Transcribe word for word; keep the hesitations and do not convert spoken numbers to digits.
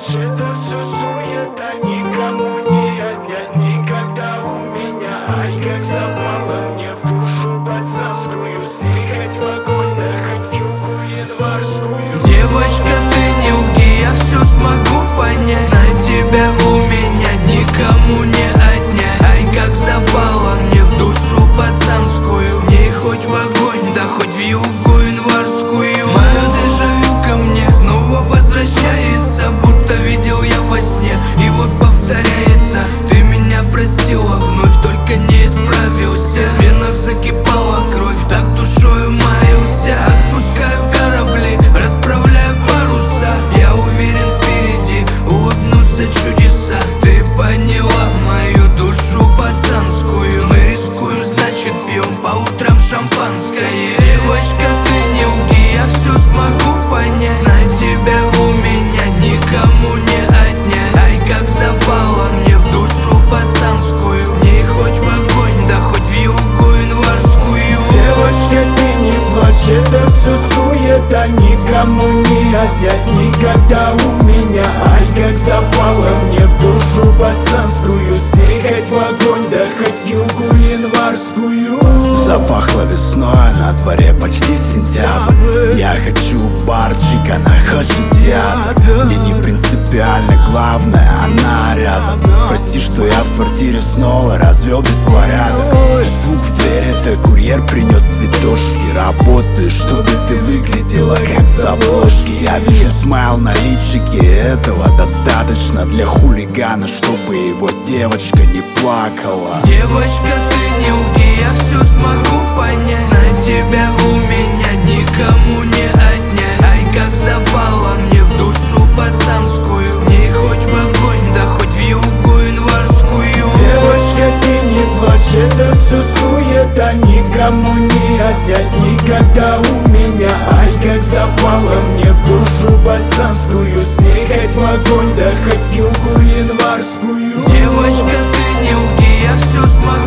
плачь, это все суета, никому не отнять никогда у меня. Ай, как запало мне в душу пацанскую, съехать в огонь, да хоть в югу январскую. Девочка, ты не лги, я все смогу понять. Знай, тебя у меня никому не отнять. Ай, как запало мне в душу пацанскую, с ней хоть в огонь, да хоть в югу январскую. Мое дежавю ко мне снова возвращается, будто видел я во сне, и вот повторяется. Ты меня простила, вновь только не исправился. В венах закипала кровь, так душою маялся. Отпускаю корабли, расправляю паруса. Я уверен, впереди улыбнутся чудеса. Ты поняла мою душу пацанскую. Мы рискуем, значит пьем по утрам шампанское. Девочка, ты не лги, я все смогу понять. Знай, тебя у меня никому не отнять. Ай, как запало мне в душу пацанскую, с ней хоть в огонь, да хоть в югу январскую. Девочка, ты не плачь, это все суета, никому не отнять никогда у меня. Ай, как запало мне в душу пацанскую, съехать в огонь, да хоть в югу январскую. Запахло весной, а на дворе почти сентябрь. Я хочу в барчик, она хочет театр. Мне не принципиально, главное, она рядом. Прости, что я в квартире снова развел беспорядок. Звук в дверь, это курьер принес цветочки. Работаю, чтобы ты выглядела как с обложки. Я вижу смайл на личике, этого достаточно для хулигана, чтобы его девочка не плакала. Девочка, ты не лги, я все смогу понять. Знай, тебя у меня никому не отнять. Ай, как запало мне в душу пацанскую, с ней хоть в огонь, да хоть в югу январскую. Девочка, ты не плачь, это все суета, никому не отнять никогда у меня. Ай, как запало мне в душу пацанскую, съехать в огонь, да хоть в югу январскую. Девочка, ты не лги, я все смогу